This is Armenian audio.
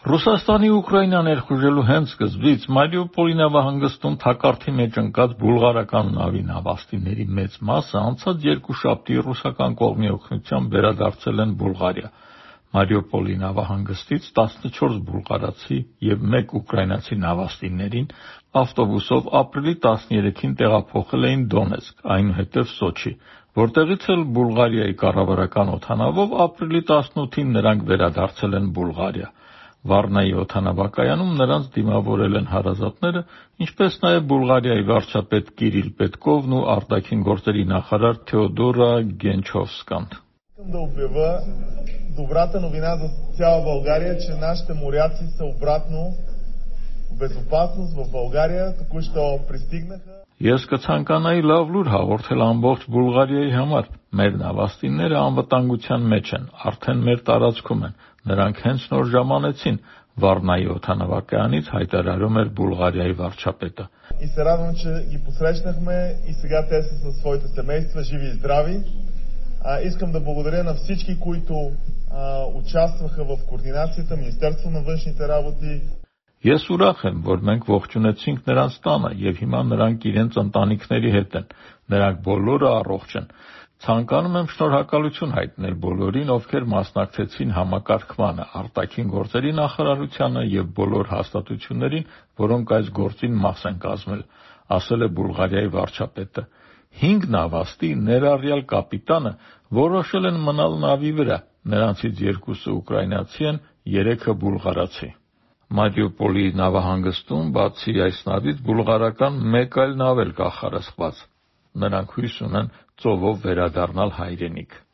Ռուսաստանի Ուկրաինա ներխուժելու հենց սկզբից Մարիուպոլի նավահանգստում թակարդի մեջ ընկած բուլղարական նավի նավաստիների մեծ մասը անցած երկուշաբթի ռուսական կողմի օգնությամբ վերադարձել են Բուլղարիա։ Մարիուպոլի նավահանգստից 14 բուլղարացի և 1 ուկրաինացի նավաստիներին ավտոբուսով ապրիլի 13-ին տեղափոխել էին Դոնեցկ, այնուհետև Սոչի, որտեղից էլ Բուլղարիայի կառավարական օդանավով ապրիլի 18-ին նրանք վերադարձել են Բուլղարիա։ Վառնայի օդանավակայանում նրանց դիմավորել են հարազատները, ինչպես նաև Բուլղարիայի վարչապետ Կիրիլ Պետկովն ու արտաքին գործերի նախարար Թեոդորա Գենչովսկան։ Да обявя добрата новина за цяла България, че нашите моряци са обратно в безопасност в България, току-що пристигнаха. Ես կցանկանայի լավ լուր հաղորդել ամբողջ Բուլղարիայի համար։ Մեր նավաստիները անվտանգության մեջ են, արդեն մեր տարածքում են։ Նրանք հենց նոր ժամանեցին, Վառնայի օդանավակայանից հայտարարում էր Բուլղարիայի варчапետը։ И се радвам, че ги посрещнахме и сега те са със своите семейства, живи и здрави. Искам да благодаря на всички, които участваха в координацията, Министерство на външните работи. Ես ուրախ եմ, որ մենք ողջունեցինք նրանց տանը եւ հիմա նրանք իրենց ընտանիքների հետ են։ Նրանք բոլորը առողջ են։ Ցանկանում եմ շնորհակալություն հայտնել բոլորին, ովքեր մասնակցեցին համակարգմանը, արտաքին գործերի նախարարությանը եւ բոլոր հաստատություններին, որոնք այս գործին մաս են կազմել, ասել է Բուլղարիայի վարչապետը։ 5 նավաստի, ներառյալ կապիտանը, որոշել են մնալ նավի վրա։ Նրանցից 2-ը ուկրաինացի են, 3-ը բուլղարացի։ Մարիուպոլի նավահանգստում բացի այս նավից բուլղարական 1 այլ նավ էլ կա խարսխված։ Նրանք հույս ունեն ծովով վերադառնալ հայրենիք։